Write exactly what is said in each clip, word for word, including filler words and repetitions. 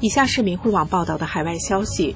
以下是明慧网报道的海外消息，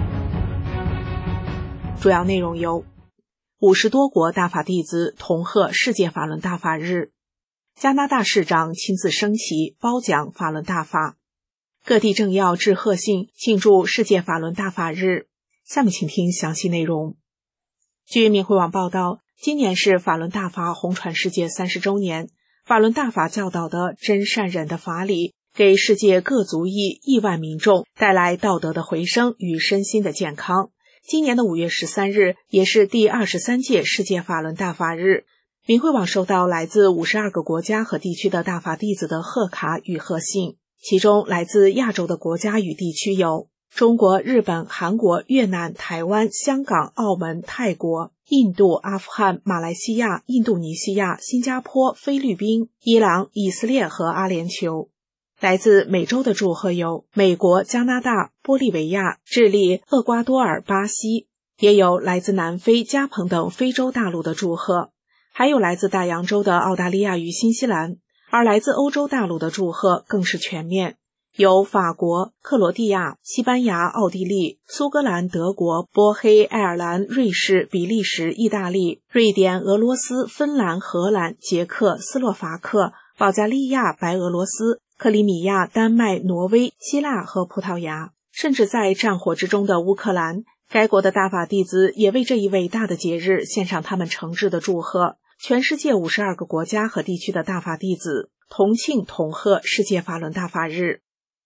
主要内容有：五十多国大法弟子同贺世界法轮大法日，加拿大市长亲自升旗褒奖法轮大法，各地政要致贺信庆祝世界法轮大法日。下面请听详细内容。据明慧网报道，今年是法轮大法红传世界三十周年，法轮大法教导的真善忍的法理，给世界各族裔亿万民众带来道德的回升与身心的健康。今年的五月十三日也是第二十三届世界法轮大法日。明慧网收到来自五十二个国家和地区的大法弟子的贺卡与贺信，其中来自亚洲的国家与地区有中国、日本、韩国、越南、台湾、香港、澳门、泰国、印度、阿富汗、马来西亚、印度尼西亚、新加坡、菲律宾、伊朗、以色列和阿联酋。来自美洲的祝贺有美国、加拿大、玻利维亚、智利、厄瓜多尔、巴西，也有来自南非、加蓬等非洲大陆的祝贺，还有来自大洋洲的澳大利亚与新西兰。而来自欧洲大陆的祝贺更是全面，有法国、克罗地亚、西班牙、奥地利、苏格兰、德国、波黑、爱尔兰、瑞士、比利时、意大利、瑞典、俄罗斯、芬兰、荷兰、捷克、斯洛伐克、保加利亚、白俄罗斯、克里米亚、丹麦、挪威、希腊和葡萄牙，甚至在战火之中的乌克兰，该国的大法弟子也为这一伟大的节日献上他们诚挚的祝贺。全世界五十二个国家和地区的大法弟子同庆同贺世界法轮大法日。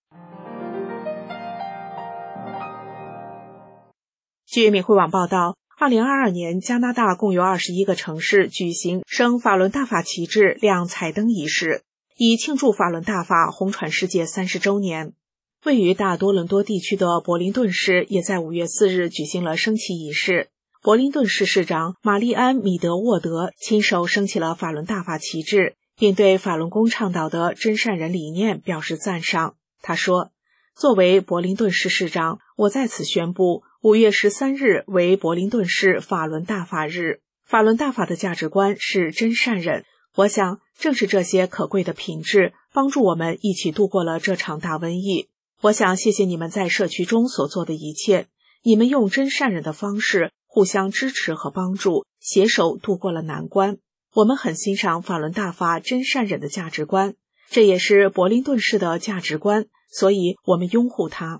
据明慧网报道，二零二二年加拿大共有二十一个城市举行升法轮大法旗帜亮彩灯仪式，以庆祝法轮大法红传世界三十周年。位于大多伦多地区的柏林顿市也在五月四日举行了升旗仪式。柏林顿市市长玛丽安·米德沃德亲手升起了法轮大法旗帜，并对法轮功倡导的真善忍理念表示赞赏。他说，作为柏林顿市市长，我在此宣布五月十三日为柏林顿市法轮大法日。法轮大法的价值观是真善忍，我想正是这些可贵的品质帮助我们一起度过了这场大瘟疫。我想谢谢你们在社区中所做的一切，你们用真善忍的方式互相支持和帮助，携手度过了难关。我们很欣赏法轮大法真善忍的价值观，这也是柏林顿市的价值观，所以我们拥护它。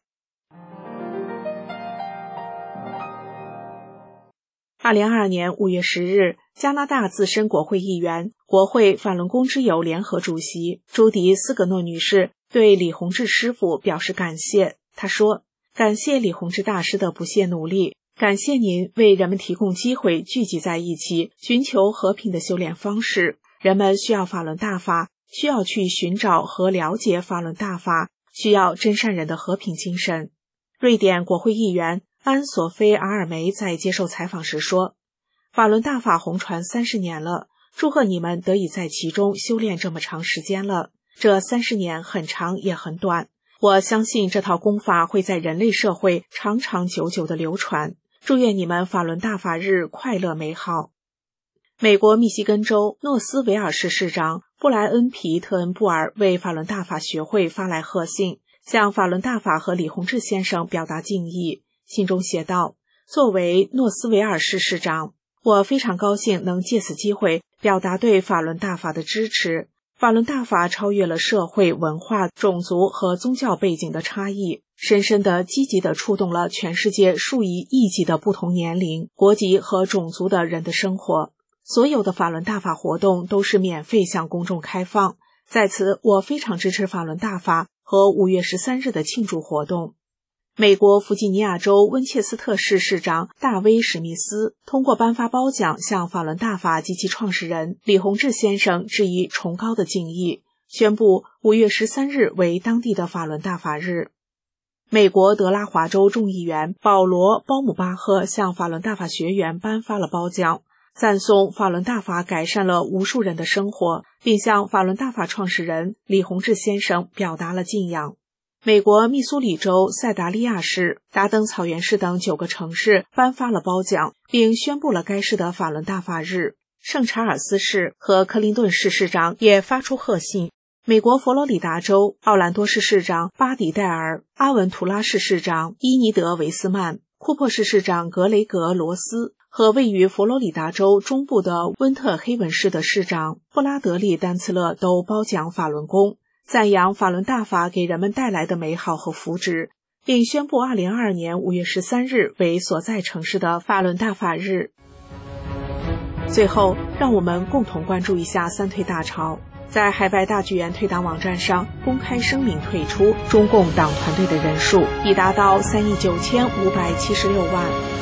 二零二二年五月十日，加拿大资深国会议员、国会法轮功之友联合主席朱迪斯格诺女士对李洪志师父表示感谢。她说，感谢李洪志大师的不懈努力，感谢您为人们提供机会聚集在一起，寻求和平的修炼方式。人们需要法轮大法，需要去寻找和了解法轮大法，需要真善忍的和平精神。瑞典国会议员安索菲·阿尔梅在接受采访时说，法轮大法红传三十年了，祝贺你们得以在其中修炼这么长时间了。这三十年很长也很短，我相信这套功法会在人类社会长长久久的流传。祝愿你们法轮大法日快乐美好。美国密西根州诺斯维尔市市长布莱恩·皮特恩布尔为法轮大法学会发来贺信，向法轮大法和李洪志先生表达敬意。信中写道，作为诺斯维尔市市长，我非常高兴能借此机会表达对法轮大法的支持。法轮大法超越了社会、文化、种族和宗教背景的差异，深深地、积极地触动了全世界数以亿计的不同年龄、国籍和种族的人的生活。所有的法轮大法活动都是免费向公众开放。在此，我非常支持法轮大法和五月十三日的庆祝活动。美国弗吉尼亚州温切斯特市市长大威·史密斯通过颁发褒奖向法轮大法及其创始人李洪志先生致以崇高的敬意，宣布五月十三日为当地的法轮大法日。美国德拉华州众议员保罗·鲍姆巴赫向法轮大法学员颁发了褒奖，赞颂法轮大法改善了无数人的生活，并向法轮大法创始人李洪志先生表达了敬仰。美国密苏里州塞达利亚市、达登草原市等九个城市颁发了褒奖，并宣布了该市的法轮大法日。圣查尔斯市和克林顿市市长也发出贺信， 美国佛罗里达州奥兰多市市长巴迪戴尔、阿文图拉市市长伊尼德维斯曼、库珀市市长格雷格罗斯和位于佛罗里达州中部的温特黑文市的市长布拉德利·丹茨勒都褒奖法轮功，赞扬法轮大法给人们带来的美好和福祉，并宣布二零二二年五月十三日为所在城市的法轮大法日。最后，让我们共同关注一下三退大潮。在海外大剧院退党网站上公开声明退出中共党团队的人数已达到三亿九千五百七十六万。